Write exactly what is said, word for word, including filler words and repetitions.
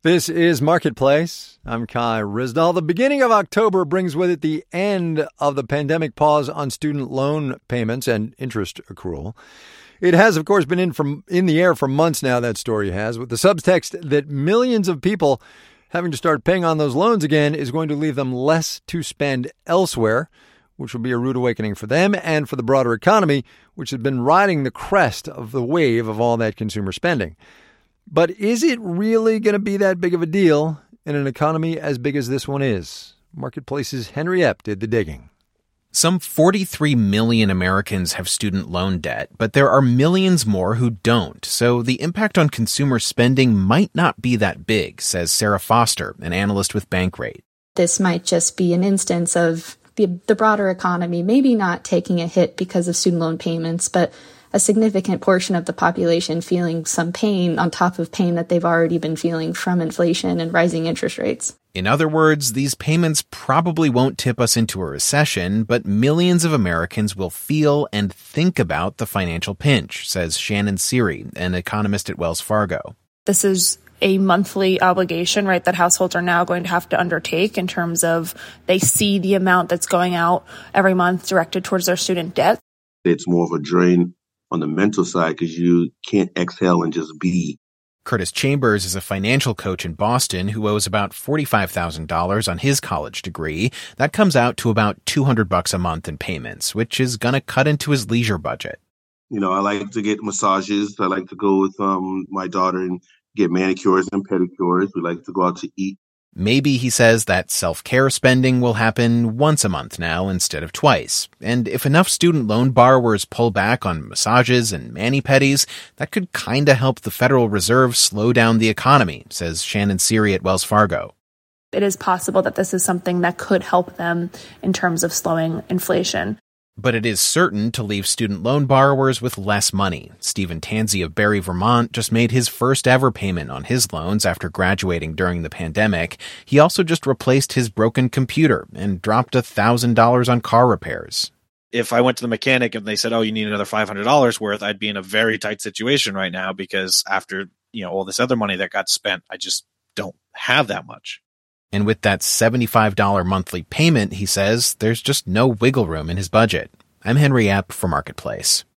This is Marketplace. I'm Kai Ryssdal. The beginning of October brings with it the end of the pandemic pause on student loan payments and interest accrual. It has, of course, been in from in the air for months now, that story has, with the subtext that millions of people having to start paying on those loans again is going to leave them less to spend elsewhere, which will be a rude awakening for them and for the broader economy, which has been riding the crest of the wave of all that consumer spending. But is it really going to be that big of a deal in an economy as big as this one is? Marketplace's Henry Epp did the digging. Some forty-three million Americans have student loan debt, but there are millions more who don't. So the impact on consumer spending might not be that big, says Sarah Foster, an analyst with Bankrate. This might just be an instance of the, the broader economy maybe not taking a hit because of student loan payments, but a significant portion of the population feeling some pain on top of pain that they've already been feeling from inflation and rising interest rates. In other words, these payments probably won't tip us into a recession, but millions of Americans will feel and think about the financial pinch, says Shannon Seary, an economist at Wells Fargo. This is a monthly obligation, right, that households are now going to have to undertake in terms of they see the amount that's going out every month directed towards their student debt. It's more of a drain on the mental side because you can't exhale and just be. Curtis Chambers is a financial coach in Boston who owes about forty-five thousand dollars on his college degree. That comes out to about two hundred bucks a month in payments, which is going to cut into his leisure budget. You know, I like to get massages. I like to go with um, my daughter and get manicures and pedicures. We like to go out to eat. Maybe, he says, that self-care spending will happen once a month now instead of twice. And if enough student loan borrowers pull back on massages and mani-pedis, that could kinda help the Federal Reserve slow down the economy, says Shannon Seary at Wells Fargo. It is possible that this is something that could help them in terms of slowing inflation. But it is certain to leave student loan borrowers with less money. Stephen Tansey of Barre, Vermont, just made his first ever payment on his loans after graduating during the pandemic. He also just replaced his broken computer and dropped one thousand dollars on car repairs. If I went to the mechanic and they said, oh, you need another five hundred dollars worth, I'd be in a very tight situation right now because after, you know, all this other money that got spent, I just don't have that much. And with that seventy-five dollars monthly payment, he says, there's just no wiggle room in his budget. I'm Henry Epp for Marketplace.